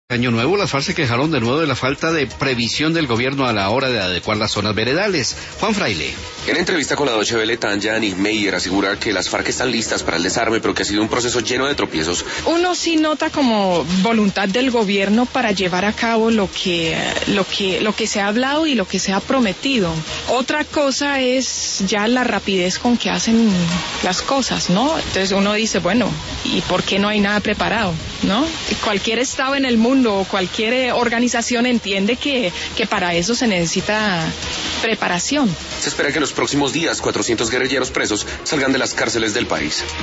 Año nuevo, las FARC se quejaron de nuevo de la falta de previsión del gobierno a la hora de adecuar las zonas veredales. Juan Fraile. En entrevista con la Deutsche Welle, Tanja Nigmeyer asegura que las FARC están listas para el desarme, pero que ha sido un proceso lleno de tropiezos. Uno sí nota como voluntad del gobierno para llevar a cabo lo que se ha hablado y lo que se ha prometido. Otra cosa es ya la rapidez con que hacen las cosas, ¿no? Entonces uno dice, bueno, ¿y por qué no hay nada preparado, no? Cualquier estado en el mundo o cualquier organización entiende que para eso se necesita preparación. Se espera que en los próximos días 400 guerrilleros presos salgan de las cárceles del país.